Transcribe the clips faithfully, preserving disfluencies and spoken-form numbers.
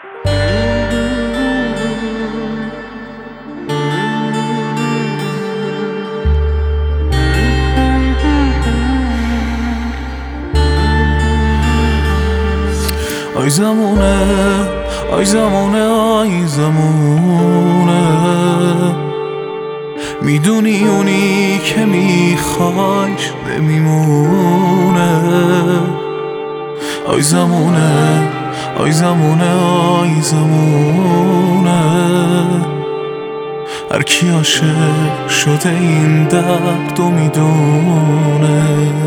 آی زمونه آی زمونه آی زمونه، میدونی اونی که میخوایش نمیمونه. آی زمونه آی زمونه آی زمونه، هر کی عاشق شده این درد و میدونه.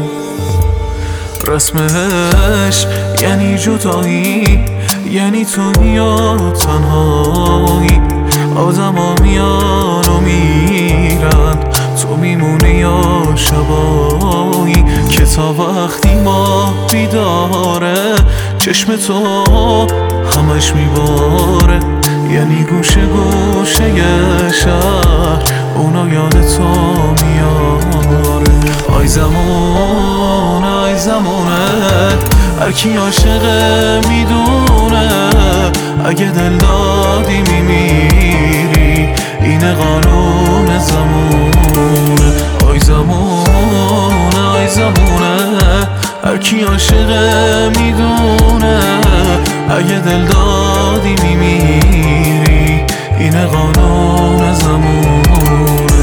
رسمش یعنی جدایی، یعنی تو یا تنهایی. آدما میان و میرن، تو میمونی یا شبایی که تا وقتی ما بیداره چشم تو همش میباره. یعنی گوشه گوشه شهر اونا یاد تو میاره. آی زمان آی زمونه، هر کی عاشقه میدونه. اگه دل دادی میمیری، اینه قانون زمونه. آی زمان آی زمونه، هر کی عاشقه میدونه. اگه دل دادی میمیری، اینه قانون زمونه.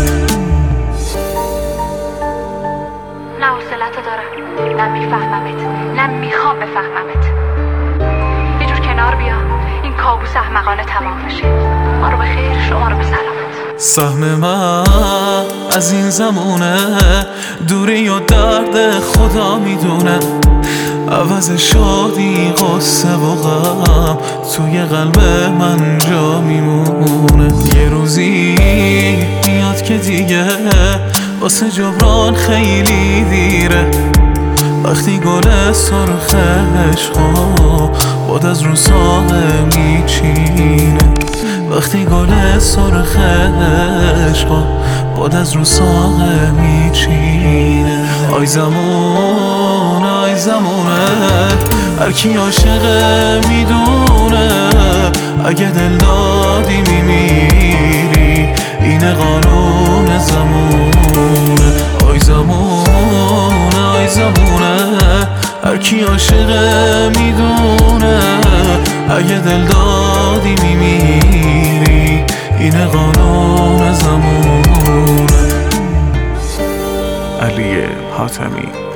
نه حوصلتو دارم، نه میفهممت، نه میخوام بفهممت. یه جور کنار بیا، این کابوس احمقانه تمام بشه. ما رو به خیر، شما رو به سلامت. سهم من از این زمونه، دوری و درد خدا میدونه. عوض شادی قصه و غم توی قلب من جا میمونه. یه روزی میاد که دیگه واسه جبران خیلی دیره. وقتی گل سرخ عشقا باد از رو ساقه میچینه. وقتی گل سرخ عشقا باد از رو ساقه میچینه. آی زمان آی زمونه، هر کی عاشقه میدونه. اگه دل دادی میمیری، اینه قانون زمونه. آی زمان آی زمونه، هر کی عاشقه میدونه. اگه دل دادی میمیری، اینه قانون زمونه. علی حاتمی.